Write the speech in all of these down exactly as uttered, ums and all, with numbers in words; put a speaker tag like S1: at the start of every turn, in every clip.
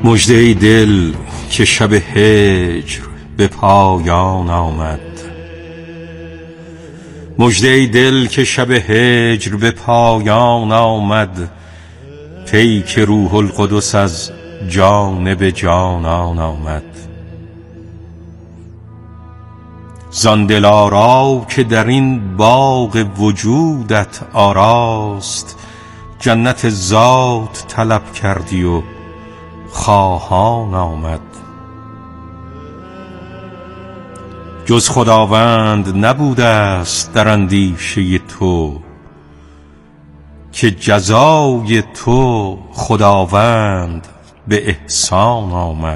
S1: مژده ای دل که شب هجر به پایان آمد، مژده ای دل که شب هجر به پایان آمد، پیک روح القدس از جانب جانان آمد. زان دلارا که در این باغ وجودت آراست، جنت ذات طلب کردی و خواهان آمد. جز خداوند نبوده است در اندیشه تو، که جزای تو خداوند به احسان آمد.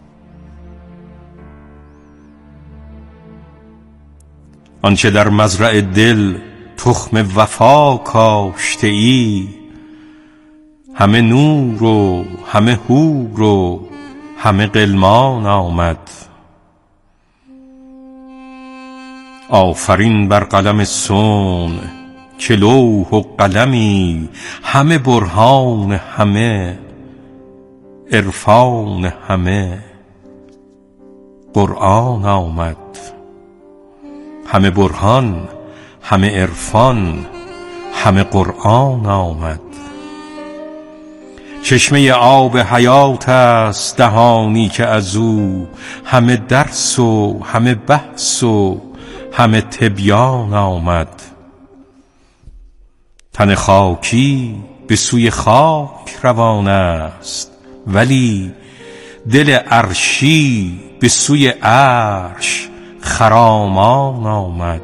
S1: آنچه در مزرع دل تخم وفا کاشته ای، همه نور و همه حور و همه غلمان آمد. آفرین بر قلم صنع که لوح و قلمی، همه برهان همه عرفان همه قرآن آمد. همه برهان همه عرفان همه قرآن آمد. چشمه آب حیات است دهانی که از او، همه درس و همه بحث و همه تبیان آمد. تن خاکی به سوی خاک روان است، ولی دل عرشی به سوی عرش خرامان آمد.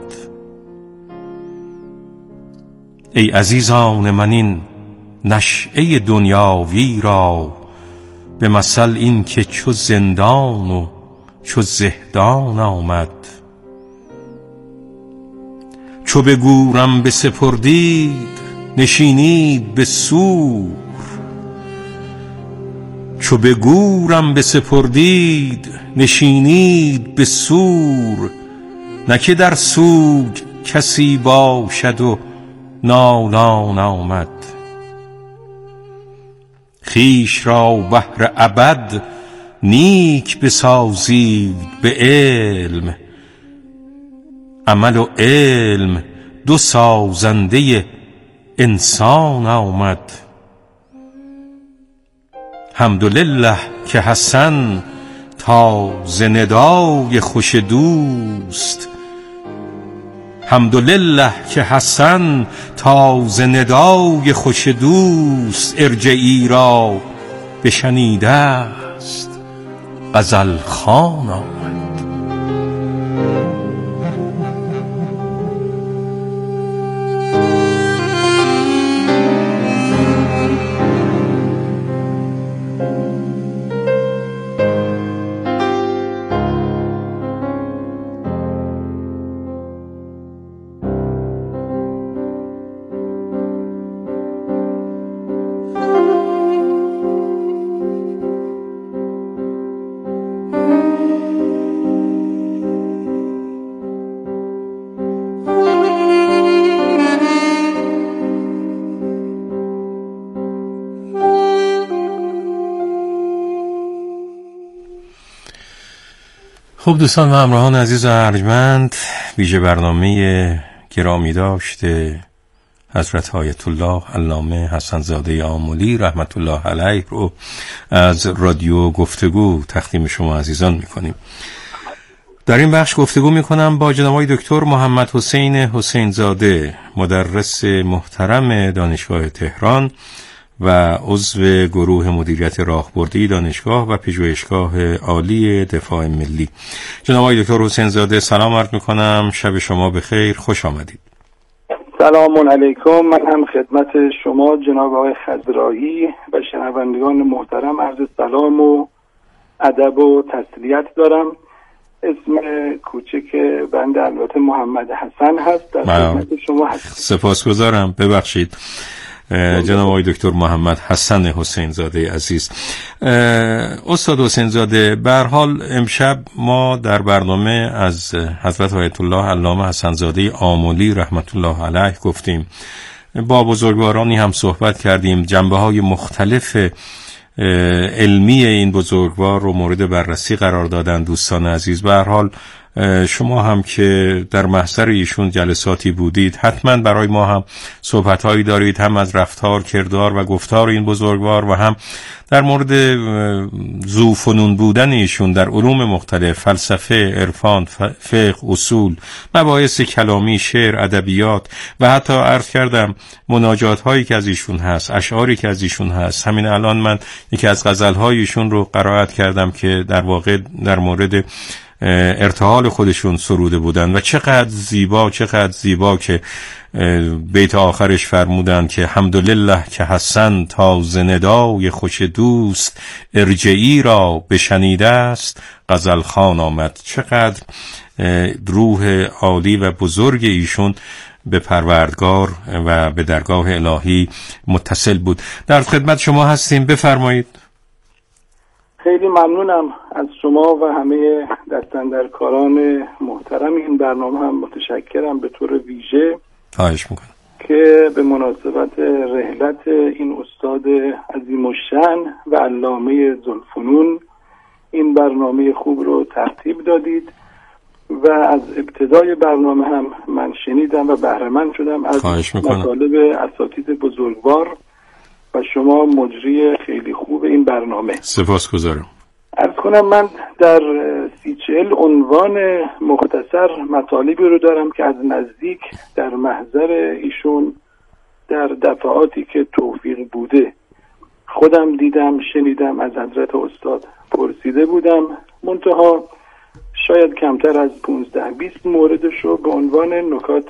S1: ای عزیزان من این نشأه دنیاوی را، به مثل این که چو زندان و چو زهدان آمد. چو به گورم بسپردید نشینید به سور، چو به گورم بسپردید نشینید به سور. نه که در سوگ کسی باشد و نالان آمد. خویش را بهر ابد نیک بسازید به علم، عمل و علم دو سازنده انسان آمد. حمدلله که حسن تا ز ندای خوش دوست، حمدلله که حسن تا ز ندای خوش دوست، ارجعی را بشنیده است غزل خوان آمد. خب دوستان و همراهان عزیز و ارجمند، ویژه برنامه گرامی داشته حضرت آیت الله علامه حسن زاده آملی رحمت الله علیه رو از رادیو گفتگو تقدیم شما عزیزان میکنیم. در این بخش گفتگو میکنم با جناب آقای دکتر محمد حسین حسین زاده، مدرس محترم دانشگاه تهران و عضو گروه مدیریت راهبردی دانشگاه و پژوهشگاه عالی دفاع ملی. جناب آقای دکتر حسین زاده سلام عرض میکنم، شب شما بخیر، خوش آمدید.
S2: سلام علیکم. من هم خدمت شما جناب آقای خضرایی و شنوندگان محترم عرض سلام و ادب و تسلیت دارم. اسم کوچک بنده البته محمد حسن هست. در خدمت شما هستم.
S1: سپاسگزارم، ببخشید. جناب آقای دکتر محمد حسن حسین زاده عزیز. استاد حسین زاده، به هر حال امشب ما در برنامه از حضرت آیت الله علامه حسن زاده آملی رحمت الله علیه گفتیم، با بزرگوارانی هم صحبت کردیم، جنبه‌های مختلف علمی این بزرگوار رو مورد بررسی قرار دادن دوستان عزیز. به هر حال شما هم که در محضر ایشون جلساتی بودید حتما برای ما هم صحبت‌هایی دارید، هم از رفتار، کردار و گفتار این بزرگوار و هم در مورد ذوفنون بودن ایشون در علوم مختلف، فلسفه، عرفان، فقه، اصول، مباحث کلامی، شعر، ادبیات و حتی عرض کردم مناجات هایی که از ایشون هست، اشعاری که از ایشون هست. همین الان من یکی از غزل های ایشون رو قرائت کردم که در واقع در مورد ارتحال خودشون سروده بودن و چقدر زیبا چقدر زیبا که بیت آخرش فرمودن که حمدلله که حسن تا ز ندای خوش دوست ارجعی را بشنیده است غزل خان آمد. چقدر روح عالی و بزرگ ایشون به پروردگار و به درگاه الهی متصل بود. در خدمت شما هستیم، بفرمایید.
S2: خیلی ممنونم از شما و همه دستاندرکاران محترم این برنامه، هم متشکرم به طور ویژه.
S1: خواهش میکنم
S2: که به مناسبت رحلت این استاد عظیم الشأن و علامه ذوالفنون این برنامه خوب رو ترتیب دادید و از ابتدای برنامه هم من شنیدم و بهره مند شدم از مطالب اساتید بزرگوار و شما مجری خیلی خوب این برنامه.
S1: سپاسگزارم.
S2: عرض کنم من در سی چهل عنوان مختصر مطالبی رو دارم که از نزدیک در محضر ایشون در دفعاتی که توفیق بوده خودم دیدم، شنیدم، از حضرت استاد پرسیده بودم. منتها شاید کمتر از پونزده بیست موردش رو به عنوان نکات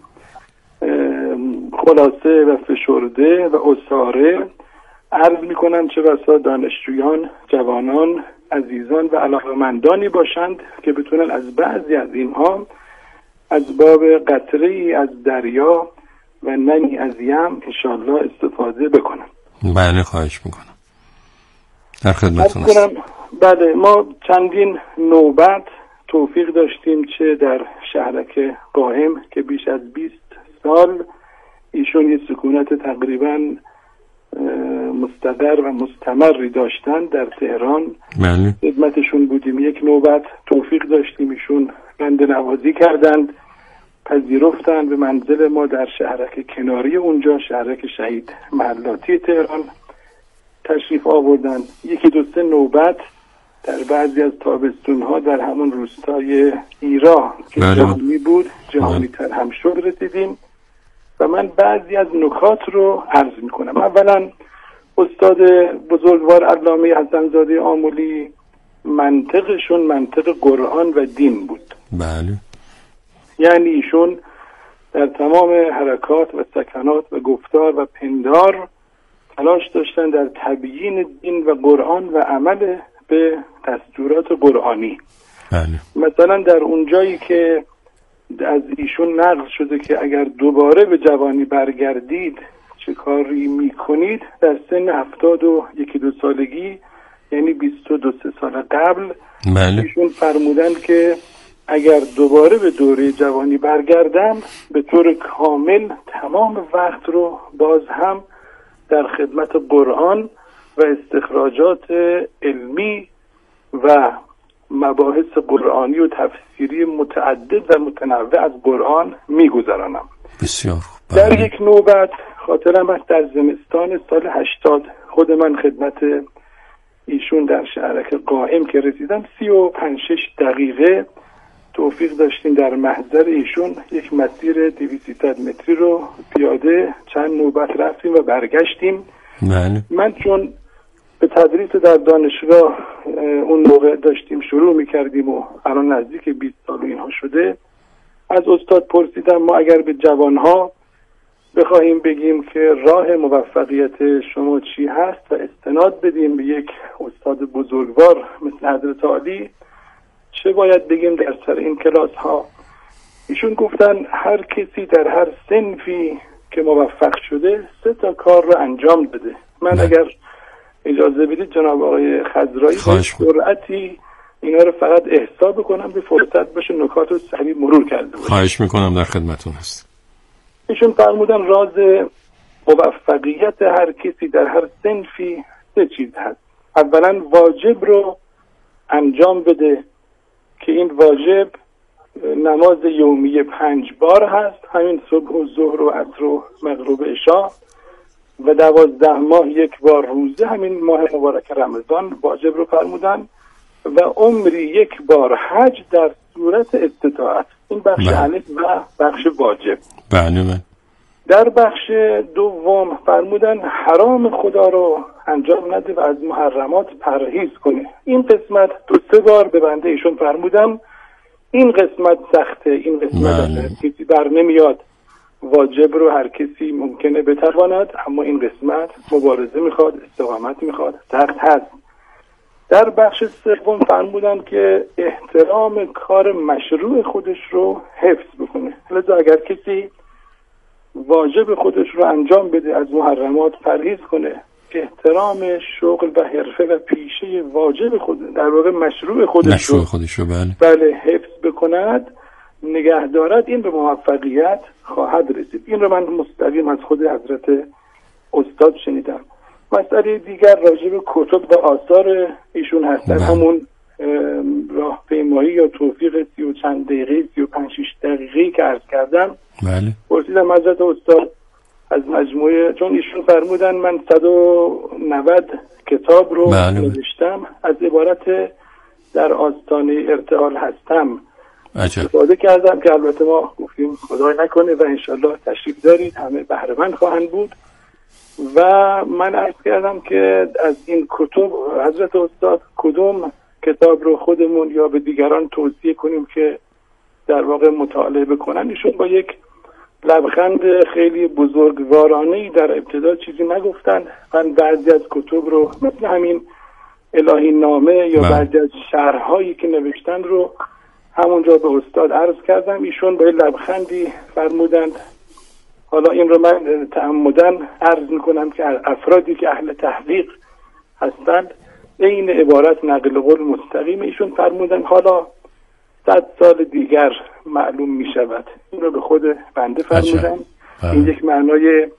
S2: خلاصه و فشرده و اساره عرض میکنم، چه بسا دانشجویان، جوانان، عزیزان و علاقمندانی باشند که بتونن از بعضی از اینها از باب قطره‌ای از دریا و نمی از یم انشاءالله استفاده بکنن.
S1: بله خواهش میکنم. در خدمتتون هستم.
S2: بله، ما چندین نوبت توفیق داشتیم، چه در شهرک قائم که بیش از بیست سال ایشون یه سکونت تقریباً مستقر و مستمری داشتن در تهران.
S1: بله.
S2: خدمتشون بودیم. یک نوبت توفیق داشتیم ایشون بنده نوازی کردند، پذیرفتن به منزل ما در شهرک کناری اونجا، شهرک شهید محلاتی تهران تشریف آوردن. یکی دو سه نوبت در بعضی از تابستونها در همون روستای ایرا که
S1: بله.
S2: جهانی بود، جهانی تر هم شد رسیدیم و من بعضی از نکات رو عرض میکنم. اولا استاد بزرگوار علامه حسن زاده آملی منطقشون منطق قرآن و دین بود.
S1: بله.
S2: یعنی ایشون در تمام حرکات و سکنات و گفتار و پندار تلاش داشتن در تبیین دین و قرآن و عمل به دستورات قرآنی.
S1: بله.
S2: مثلا در اون جایی که از ایشون نقل شده که اگر دوباره به جوانی برگردید چه کاری میکنید، در سن هفتاد و یکی دو سالگی یعنی بیست و دو سه سال قبل
S1: بله.
S2: ایشون فرمودن که اگر دوباره به دوره جوانی برگردم به طور کامل تمام وقت رو باز هم در خدمت قرآن و استخراجات علمی و مباحث قرآنی و تفسیری متعدد و متنوع از قرآن میگذرانم.
S1: بسیار خوب.
S2: در یک نوبت خاطرم است در زمستان سال هشتاد خود من خدمت ایشون در شهرک قائم که رسیدم، سی و پنج شش دقیقه توفیق داشتیم در محضر ایشون یک مسیر دویست متری رو پیاده چند نوبت رفتیم و برگشتیم.
S1: بله.
S2: من چون به تدریس در دانشگاه اون موقع داشتیم شروع میکردیم و الان نزدیک بیست سال اینها شده، از استاد پرسیدم ما اگر به جوانها بخواهیم بگیم که راه موفقیت شما چی هست و استناد بدیم به یک استاد بزرگوار مثل حضرت عالی، چه باید بگیم در سر این کلاس ها؟ ایشون گفتن هر کسی در هر صنفی که موفق شده سه تا کار رو انجام بده. من نه. اگر اجازه بدید جناب آقای خضرایی به سرعتی اینا رو فقط احسا بکنم به فرصت بشه نکات رو سریع مرور کرده باشم.
S1: خواهش میکنم، در خدمتون هست.
S2: ایشون فرمودن راز موفقیت هر کسی در هر صنفی سه چیز هست. اولا واجب رو انجام بده که این واجب نماز یومی پنج بار هست، همین صبح و ظهر و عصر و مغرب عشا، و دوازده ماه یک بار روزه، همین ماه مبارک رمضان واجب رو فرمودن، و عمری یک بار حج در صورت استطاعت. این بخش الف و بخش واجب.
S1: بله.
S2: در بخش دوم فرمودن حرام خدا رو انجام نده و از محرمات پرهیز کنه. این قسمت دو سه بار به بنده ایشون فرمودم این قسمت سخته، این قسمت کسی بر نمیاد، واجب رو هر کسی ممکنه بتواند، اما این قسمت مبارزه میخواد، استقامت میخواد، سخت هست. در بخش سوم فرمودن که احترام کار مشروع خودش رو حفظ بکنه. لذا اگر کسی واجب خودش رو انجام بده، از محرمات پرهیز کنه، احترام شغل و حرفه و پیشه واجب خود، در واقع مشروع خودش,
S1: مشروع خودش رو بله.
S2: بله حفظ بکند، نگه دارد، این به موفقیت خواهد رسید. این رو من مستقیم از خود حضرت استاد شنیدم. مسئله دیگر راجع به کتب و آثار ایشون هست. بله. همون راهپیمایی یا توفیق سی و چند دقیقه سی و پنج شش دقیقه که عرض کردم،
S1: بله.
S2: پرسیدم حضرت استاد از مجموعه، چون ایشون فرمودن من صد و نود کتاب رو بله. نوشتم، از عبارت در آستانه ارتحال هستم استفاده کردم که البته ما گفتیم خدای نکنه و انشالله تشریف دارید، همه بهره‌مند خواهند بود. و من عرض کردم که از این کتب حضرت استاد کدوم کتاب رو خودمون یا به دیگران توصیه کنیم که در واقع مطالعه بکنن. ایشون با یک لبخند خیلی بزرگوارانه‌ای در ابتدا چیزی نگفتن. من بعضی از کتب رو مثل همین الهی نامه یا بعضی از شرح‌هایی که نوشتن رو همونجا به استاد عرض کردم. ایشون با لبخندی فرمودند، حالا این رو من تعمدن عرض میکنم که افرادی که اهل تحقیق هستند این عبارت نقل قول مستقیم ایشون فرمودن حالا صد سال دیگر معلوم میشود. این رو به خود بنده فرمودن. این یک معنای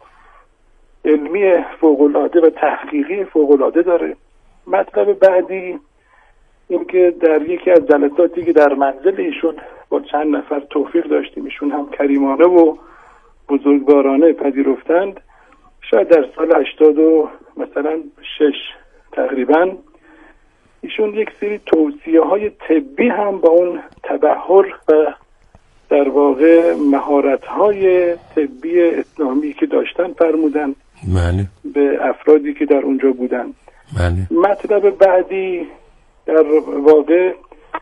S2: علمی فوق‌العاده و تحقیقی فوق‌العاده داره. مطلب بعدی این که در یکی از جلساتی که در منزل ایشون با چند نفر توفیق داشتیم، ایشون هم کریمانه و بزرگوارانه پذیرفتند، شاید در سال هشتاد و مثلا شش تقریبا، ایشون یک سری توصیه های طبی هم با اون تبحر و در واقع مهارت های طبی اسلامی که داشتن فرمودن
S1: بله.
S2: به افرادی که در اونجا بودن.
S1: بله.
S2: مطلب بعدی در واقع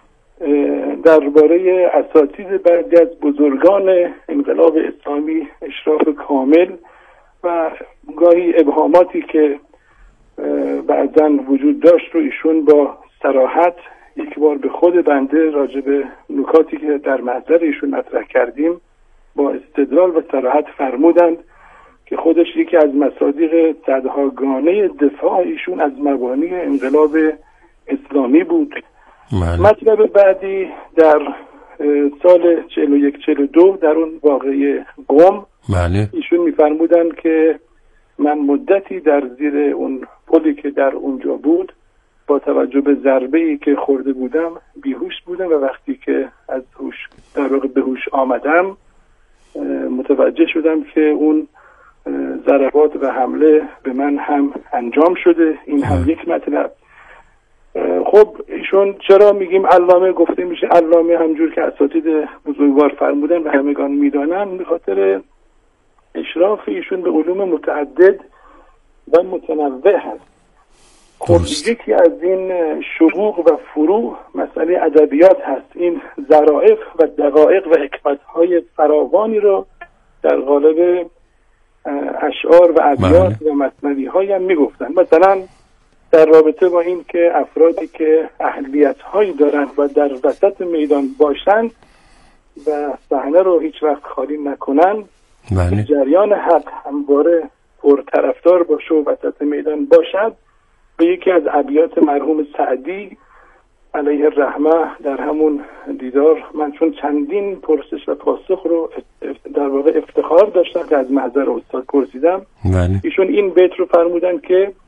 S2: درباره اساتید بعضی از بزرگان انقلاب اسلامی، اشراف کامل و گاهی ابهاماتی که بعضا وجود داشت رو ایشون با صراحت یک بار به خود بنده راجع به نکاتی که در محضر ایشون مطرح کردیم با استدلال و صراحت فرمودند که خودش یکی از مصادیق صدهاگانه دفاع ایشون از مبانی انقلاب اسلامی بود.
S1: بله.
S2: مطلب بعدی در سال چهل و یک چهل و دو در اون واقعه قم،
S1: بله.
S2: ایشون میفرمودن که من مدتی در زیر اون پلی که در اونجا بود با توجه به ضربه‌ای که خورده بودم بیهوش بودم و وقتی که از هوش در واقع به هوش آمدم متوجه شدم که اون ضربات و حمله به من هم انجام شده. این هم بله. یک مطلب. خب ایشون چرا میگیم علامه گفته میشه علامه، همجور که اساتید بزرگوار فرمودن و همگان میدانن، به خاطر اشراف ایشون به علوم متعدد و متنوع هست. خب یکی از این شقوق و فروع مسئله ادبیات هست. این ظرافت و دقایق و حکمت‌های فراوانی رو در قالب اشعار و ابیات و مثنوی‌های هم میگفتن. مثلا در رابطه با این که افرادی که اهلیت‌هایی دارند و در وسط میدان باشند و صحنه رو هیچ وقت خالی نکنند،
S1: بله.
S2: جریان حق همواره پرطرفدار باشه و وسط میدان باشد، به یکی از ابیات مرحوم سعدی علیه الرحمه در همون دیدار من چون چندین پرسش و پاسخ رو در واقع افتخار داشتم که از محضر استاد پرسیدم،
S1: بله.
S2: ایشون این بیت رو فرمودن که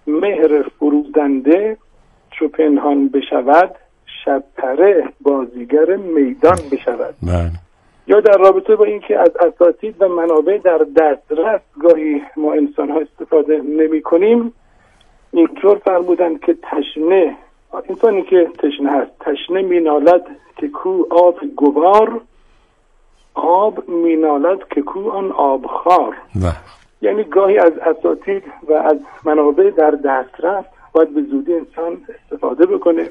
S2: مهر فروزنده چو پنهان بشود، شب پره بازیگر میدان بشود.
S1: بله.
S2: یا در رابطه با اینکه از اساتید و منابع در دسترس گاهی ما انسان ها استفاده نمی کنیم، اینطور فرمودند که تشنه، انسانی که تشنه هست، تشنه مینالد که کو آب گوار، آب مینالد که کو آن آب خار. یعنی گاهی از اساتید و از منابع در دسترس باید به زودی انسان استفاده بکنه.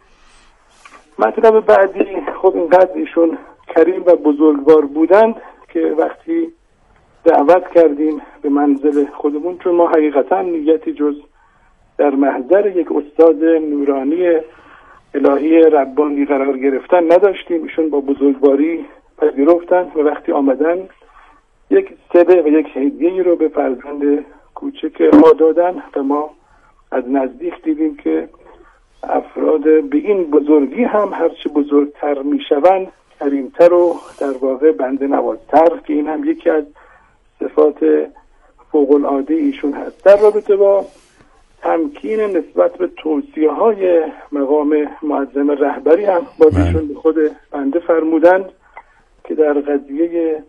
S2: مطلب بعدی، خب اینقدر ایشون کریم و بزرگوار بودند که وقتی دعوت کردیم به منزل خودمون، چون ما حقیقتا نیتی جز در محضر یک استاد نورانی الهی ربانی قرار گرفتن نداشتیم، ایشون با بزرگواری پذیرفتن و وقتی آمدن یک صده و یک هدیه‌ای رو به فرزند کوچک ما دادن و ما از نزدیک دیدیم که افراد به این بزرگی هم هرچه بزرگتر میشوند کریمتر و در واقع بنده نوازتر، که این هم یکی از صفات فوق العاده ایشون هست. در رابطه با تمکین نسبت به توصیه های مقام معظم رهبری هم با ایشون به خود بنده فرمودند که در قضیه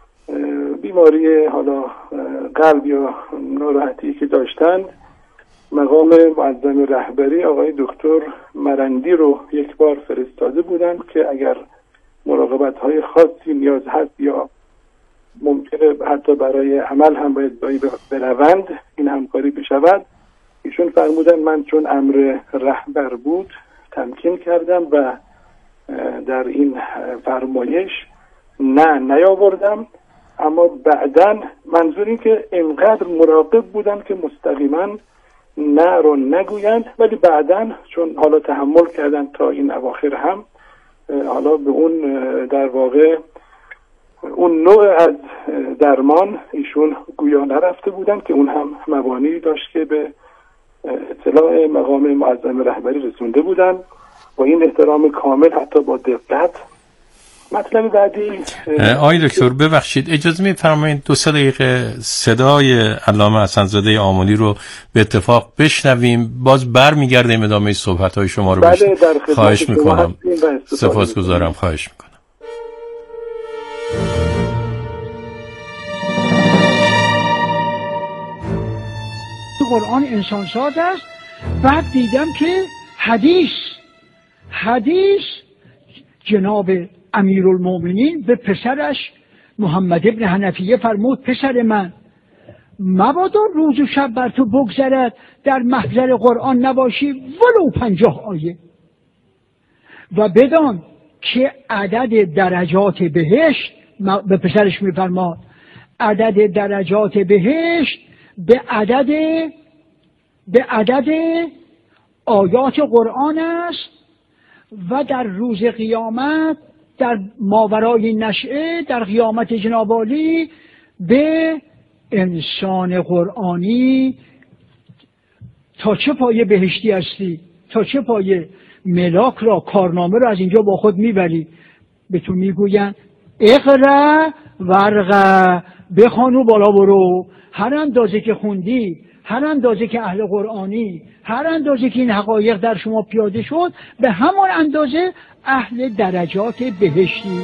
S2: بیماری حالا قلب یا ناراحتی که داشتند، مقام معظم رهبری آقای دکتر مرندی رو یک بار فرستاده بودند که اگر مراقبت های خاصی نیاز هست یا ممکنه حتی برای عمل هم باید بروند این همکاری بشود. ایشون فرمودن من چون امر رهبر بود تمکین کردم و در این فرمایش نه نیاوردم، اما بعداً منظور این که اینقدر مراقب بودن که مستقیما نه رو نگویند، ولی بعداً چون حالا تحمل کردن تا این اواخر هم حالا به اون در واقع اون نوع از درمان ایشون گویا نرفته بودن که اون هم موانعی داشت که به اطلاع مقام معظم رهبری رسونده بودن با این احترام کامل حتی با دقت. مطلب بعدی
S1: آقای دکتر ببخشید اجازه می‌فرمایید دو سه دقیقه صدای علامه حسن‌زاده آملی رو به اتفاق بشنویم، باز برمیگردیم ادامه صحبت‌های شما رو بشنویم. خواهش می‌کنم. سپاسگزارم. خواهش می‌کنم.
S3: تو قرآن انسان‌ساز است. بعد دیدم که حدیث حدیث جناب امیرالمومنین به پسرش محمد ابن حنفیه فرمود پسر من مبادا روز و شب بر تو بگذرد در محضر قرآن نباشی ولو پنجاه آیه، و بدان که عدد درجات بهشت، به پسرش میفرماد عدد درجات بهشت به عدد به عدد آیات قرآن است و در روز قیامت در ماورای نشعه در قیامت جناب عالی به انسان قرآنی تا چه پایه بهشتی هستی، تا چه پایه ملاک را کارنامه را از اینجا با خود میبری، به تو میگوین اقرا ورقه بخوان و بالا برو، هر اندازه که خوندی، هر اندازه که اهل قرآنی، هر اندازه که این حقایق در شما پیاده شد به همان اندازه اهل درجات بهشتی.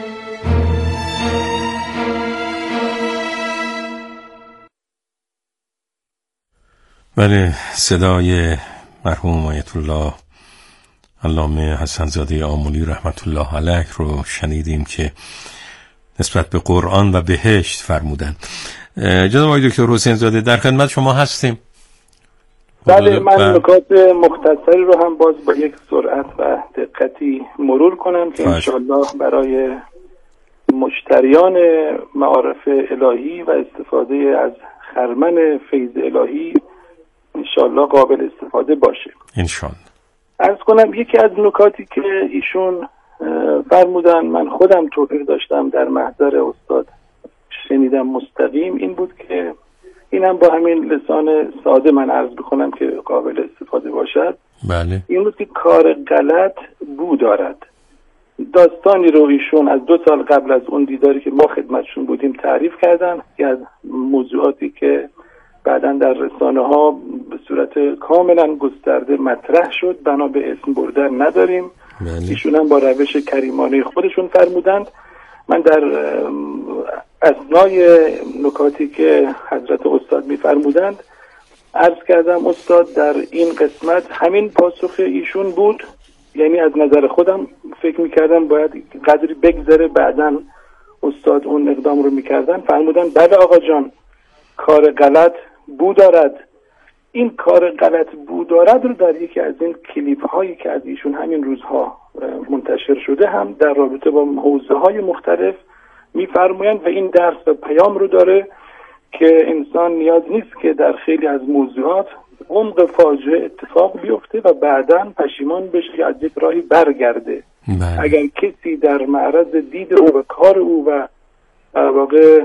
S1: بله، صدای مرحوم آیت الله علامه حسن‌زاده آملی رحمت الله علیه رو شنیدیم که نسبت به قرآن و بهشت فرمودن. جناب آقای دکتر حسین زاده در خدمت شما هستیم.
S2: بله، من نکات مختصری رو هم باز با یک سرعت و دقتی مرور کنم که انشاءالله برای مشتریان معارف الهی و استفاده از خرمن فیض الهی انشاءالله قابل استفاده باشه
S1: انشاءالله.
S2: عرض کنم یکی از نکاتی که ایشون فرمودن من خودم توفیق داشتم در محضر استاد شنیدم مستقیم این بود که اینم با همین لسان ساده من عرض بکنم که قابل استفاده باشد.
S1: بله.
S2: این بود که کار غلط بو دارد. داستانی رو ایشون از دو سال قبل از اون دیداری که ما خدمتشون بودیم تعریف کردن که از موضوعاتی که بعداً در رسانه ها به صورت کاملا گسترده مطرح شد، بنا به اسم بردن نداریم. ایشون هم با روش کریمانه خودشون فرمودند. من در اثنای نکاتی که حضرت استاد می‌فرمودند عرض کردم استاد در این قسمت همین پاسخ ایشون بود، یعنی از نظر خودم فکر می‌کردم باید قدری بگذره بعداً استاد اون اقدام رو می‌کردن. فرمودن بله آقا جان، کار غلط بو دارد. این کار غلط بو دارد رو در یکی از این کلیپ هایی که از ایشون همین روزها منتشر شده هم در رابطه با حوزه های مختلف میفرمایند و این درس و پیام رو داره که انسان نیاز نیست که در خیلی از موضوعات عمق فاجعه اتفاق بیفته و بعداً پشیمان بشه که از یک راهی برگرده. بله. اگر کسی در معرض دید او و کار او و در واقع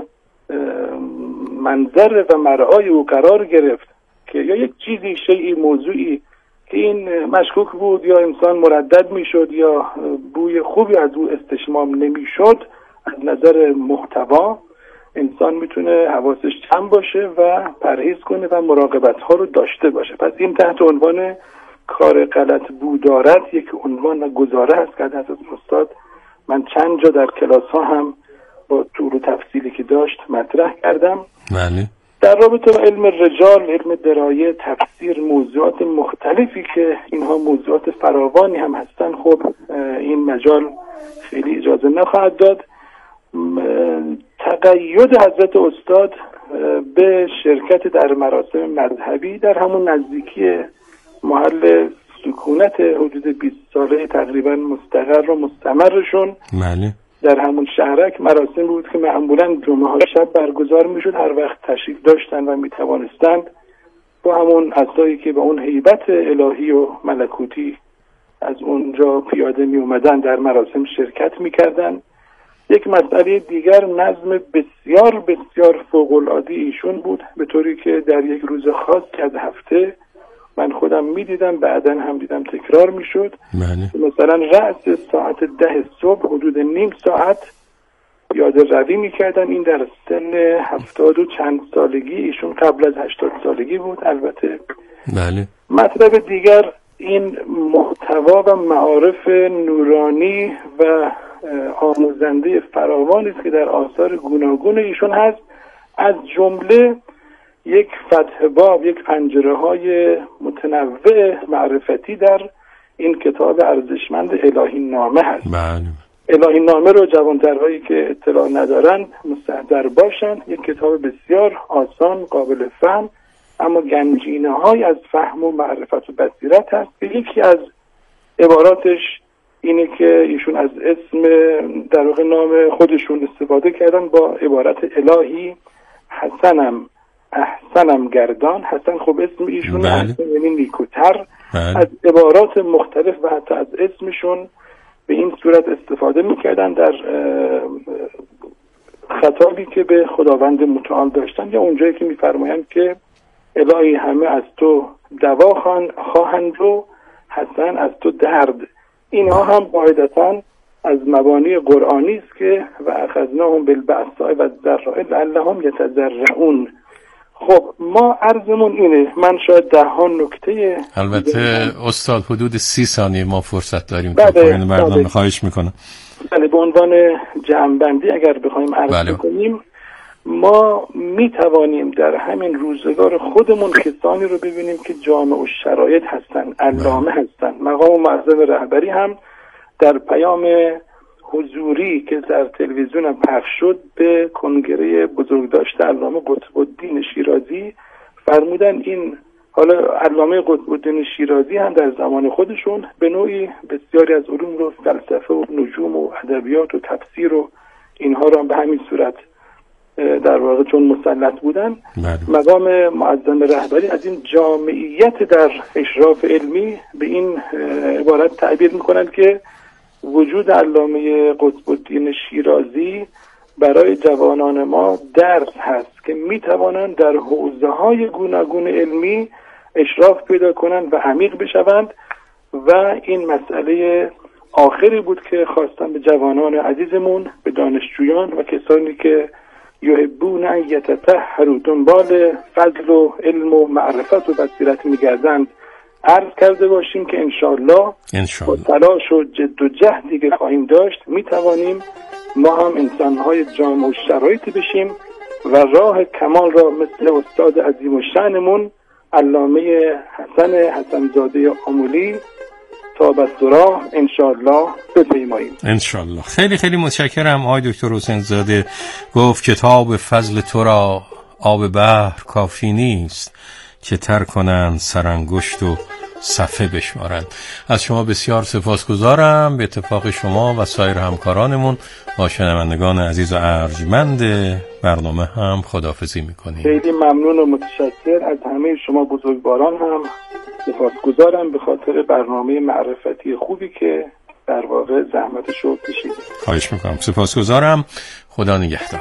S2: منظر و مرعای او قرار گرفت که یا یک چیزی شیئی موضوعی که این مشکوک بود یا انسان مردد میشد یا بوی خوبی از او استشمام نمیشد، از نظر محتوا انسان میتونه حواسش جمع باشه و پرهیز کنه و مراقبت ها رو داشته باشه. پس این تحت عنوان کار غلط بو دارد یک عنوان و گزاره هست که از استاد من چند جا در کلاس ها هم با طور و تفصیلی که داشت مطرح کردم.
S1: بله.
S2: در رابطه با علم رجال، علم درایه، تفسیر، موضوعات مختلفی که اینها موضوعات فراوانی هم هستن، خب این مجال خیلی اجازه نخواهد داد. تقید حضرت استاد به شرکت در مراسم مذهبی در همون نزدیکی محل سکونت حدود بیست ساله تقریبا مستقر و مستمرشون،
S1: بله،
S2: در همون شهرک مراسم بود که معمولا جمعه های شب برگزار میشد. هر وقت تشریف داشتن و میتوانستند با همون عصایی که به اون هیبت الهی و ملکوتی از اونجا پیاده می اومدن در مراسم شرکت میکردن. یک مسئله دیگر نظم بسیار بسیار فوق‌العاده ایشون بود، به طوری که در یک روز خاص که از هفته من خودم میدیدم، بعداً هم دیدم تکرار میشد.
S1: بله.
S2: مثلا رأس ساعت ده صبح حدود نیم ساعت یاد روی میکردن. این در سن هفتاد و چند سالگی، ایشون قبل از هشتاد سالگی بود البته.
S1: بله.
S2: مطلب دیگر این محتوا و معارف نورانی و آموزنده فراوانی است که در آثار گوناگون ایشون هست، از جمله یک فتح باب، یک پنجره های متنوع معرفتی در این کتاب ارزشمند الهی نامه هست.
S1: بله.
S2: الهی نامه رو جوانترهایی که اطلاع ندارن مستحضر باشن. یک کتاب بسیار آسان، قابل فهم، اما گنجینه های از فهم و معرفت و بصیرت هست که یکی از عباراتش اینه که ایشون از اسم در واقع نام خودشون استفاده کردن با عبارت الهی حسنم احسنم گردان. حسن خب اسم ایشون،
S1: بله.
S2: احسن یعنی نیکوتر.
S1: بله.
S2: از عبارات مختلف و حتی از اسمشون به این صورت استفاده میکردن در خطابی که به خداوند متعال داشتن، یا اونجایی که میفرمایند که الهی همه از تو دوا خواهند و حسن از تو درد. اینها هم قاعدتاً از مبانی قرآنی است که و اخذناهم بالبأساء والضراء لعلهم یتضرعون. خب ما عرضمون اینه، من شاید ده ها نکته،
S1: البته استاد حدود سی ثانیه ما فرصت داریم
S2: بله،
S1: تا پایان برنامه.
S2: بله.
S1: خواهش میکنم.
S2: بله، به عنوان جمع‌بندی اگر بخوایم عرض
S1: بله.
S2: کنیم، ما می توانیم در همین روزگار خودمون کسانی رو ببینیم که جامع و شرایط هستن، علامه هستن. مقام معظم رهبری هم در پیام حضوری که در تلویزیون هم پخش شد به کنگره بزرگداشت علامه قطب الدین شیرازی فرمودن این حالا علامه قطب الدین شیرازی هم در زمان خودشون به نوعی بسیاری از علوم رو، فلسفه و نجوم و ادبیات و تفسیر و اینها رو هم به همین صورت در واقع چون مسلط بودن،
S1: بله.
S2: مقام معظم رهبری از این جامعیت در اشراف علمی به این عبارت تعبیر میکنن که وجود علامه قطب الدین شیرازی برای جوانان ما درس هست که میتوانند در حوزه‌های گوناگون علمی اشراف پیدا کنند و عمیق بشوند. و این مسئله آخری بود که خواستم به جوانان عزیزمون، به دانشجویان و کسانی که یحبون ان یتطهروا، دنبال فضل و علم و معرفت و بصیرت میگردند، عرض کرده باشیم که انشاءالله با تلاش و جد و جهدی که خواهیم داشت میتوانیم ما هم انسانهای جامع و شرایطی بشیم و راه کمال را مثل استاد عظیم و شأنمون علامه حسن حسن‌زاده آملی تا بسراه انشاءالله بپیماییم.
S1: انشاءالله. خیلی خیلی متشکرم آقای دکتر حسین زاده. گفت کتاب فضل تو را آب بحر کافی نیست که تر کنند سرانگشت و صفحه بشمارند. از شما بسیار سپاسگزارم. به اتفاق شما و سایر همکارانمون با شنوندگان عزیز و ارجمند برنامه هم خداحافظی میکنیم.
S2: خیلی ممنون و متشکر از همه شما بزرگواران هم سپاسگزارم به خاطر برنامه معرفتی خوبی که در واقع زحمتشو کشیدید.
S1: خواهش میکنم. سپاسگزارم. خدا نگهدار.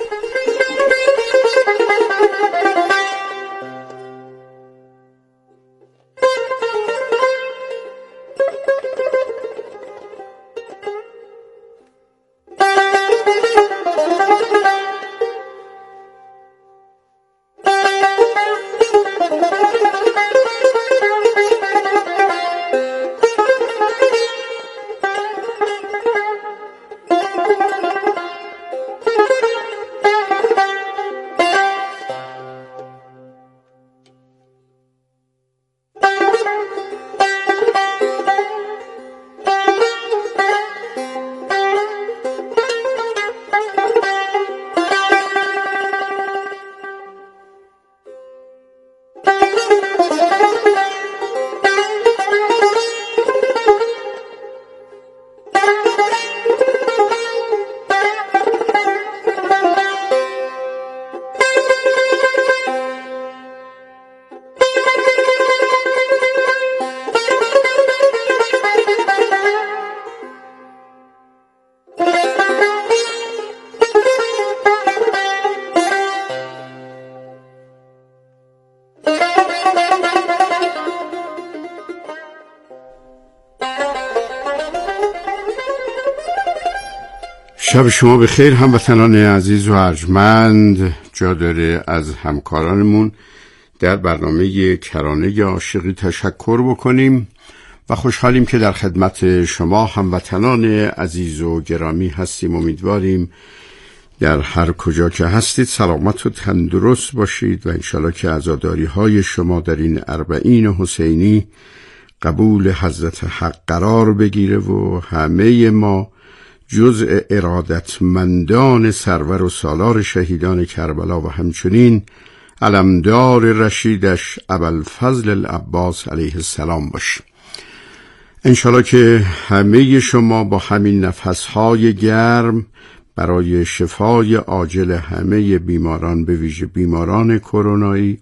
S4: شب شما به خیر هموطنان عزیز و ارجمند. جا داره از همکارانمون در برنامه کرانه عاشقی تشکر بکنیم و خوشحالیم که در خدمت شما هموطنان عزیز و گرامی هستیم. امیدواریم در هر کجا که هستید سلامت و تندرست باشید و انشالله که عزاداری های شما در این اربعین حسینی قبول حضرت حق قرار بگیره و همه ما جزء ارادتمندان سرور و سالار شهیدان کربلا و همچنین علمدار رشیدش ابوالفضل العباس علیه السلام باشیم. انشالله که همه شما با همین نفسهای گرم برای شفای عاجل همه بیماران، به ویژه بیماران کرونایی،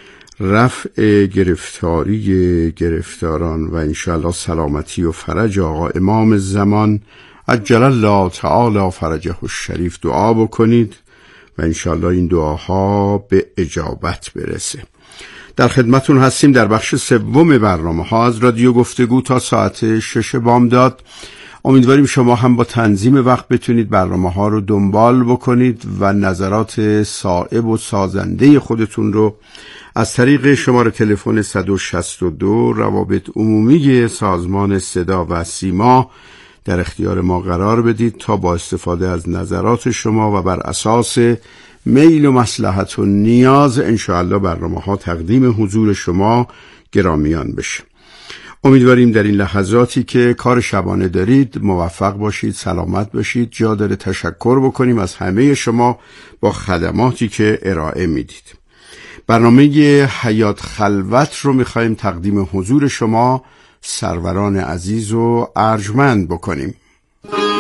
S4: رفع گرفتاری گرفتاران و انشالله سلامتی و فرج آقا امام زمان عجل الله تعالی فرجه الشریف دعا بکنید و انشالله این دعاها به اجابت برسه. در خدمتون هستیم در بخش سوم برنامه ها از رادیو گفتگو تا ساعت شش بامداد. امیدواریم شما هم با تنظیم وقت بتونید برنامه ها رو دنبال بکنید و نظرات صائب و سازنده خودتون رو از طریق شماره تلفن صد و شصت و دو روابط عمومی سازمان صدا و سیما در اختیار ما قرار بدید تا با استفاده از نظرات شما و بر اساس میل و مصلحت و نیاز انشاءالله برنامه ها تقدیم حضور شما گرامیان بشه. امیدواریم در این لحظاتی که کار شبانه دارید موفق باشید، سلامت باشید. جا داره تشکر بکنیم از همه شما با خدماتی که ارائه میدید. برنامه حیات خلوت رو میخوایم تقدیم حضور شما سروران عزیز و ارجمند بکنیم.